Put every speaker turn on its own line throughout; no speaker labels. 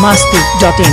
biharmasti.in।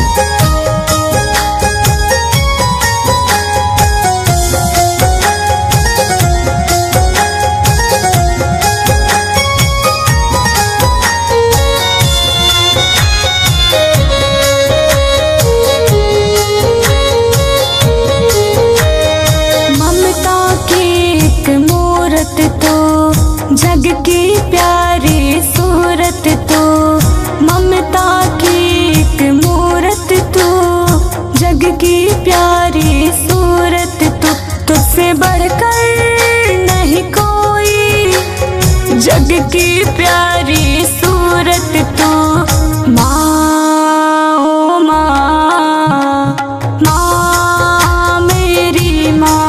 जग की प्यारी सूरत तो ममता की एक मूरत तो जग की प्यारी सूरत तो तुझसे बढ़कर नहीं कोई जग की प्यारी सूरत तो माँ ओ माँ माँ मेरी माँ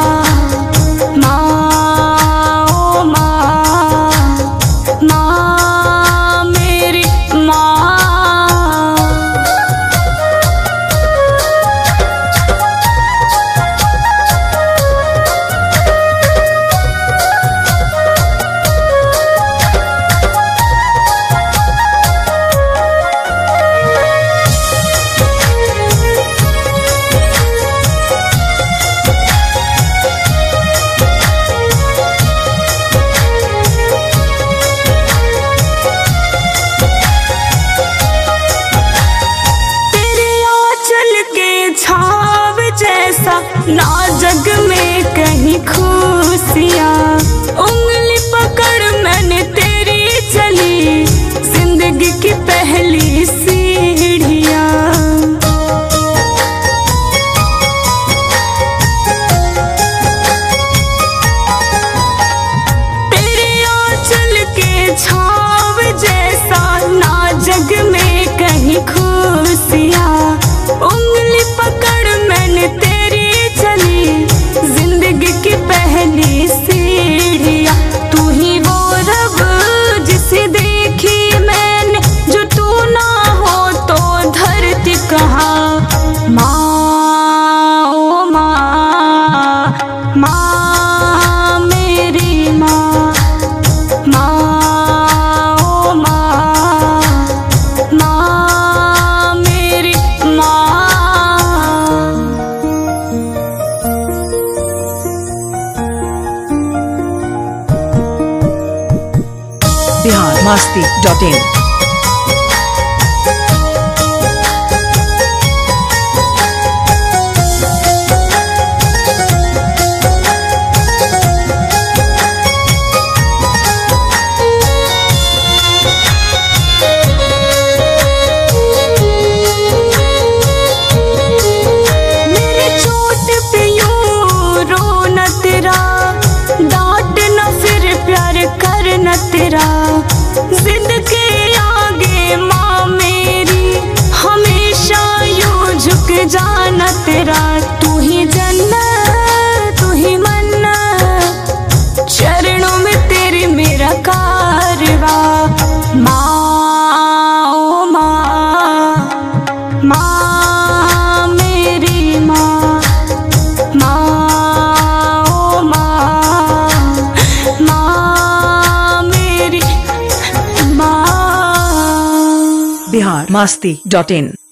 ना जग में कहीं खुशियाँ उंगली पकड़ मैंने तेरी चली जिंदगी की पहली सीढ़ियाँ तेरे आंचल के छाव जैसा ना जग में कहीं खुशियाँ उंगली पकड़ मैंने जिंदगी की पहली सीढ़ियाँ तू ही वो रब जिसे देखी मैंने जो तू ना हो तो धरती कहाँ माँ ओ माँ माँ मेरी माँ माँ ओ माँ माँ मेरी माँ
biharmasti.in।
मेरे चोट पे यूं रोना तेरा डांट न फिर प्यार करना तेरा जिद के आगे माँ मेरी हमेशा यूं झुक जाना तेरा तू ही जन्नत तू ही मन्नत चरणों में तेरी मेरा कारवा माँ ओ माँ माँ मेरी माँ माँ ओ माँ माँ मेरी माँ
biharmasti.in।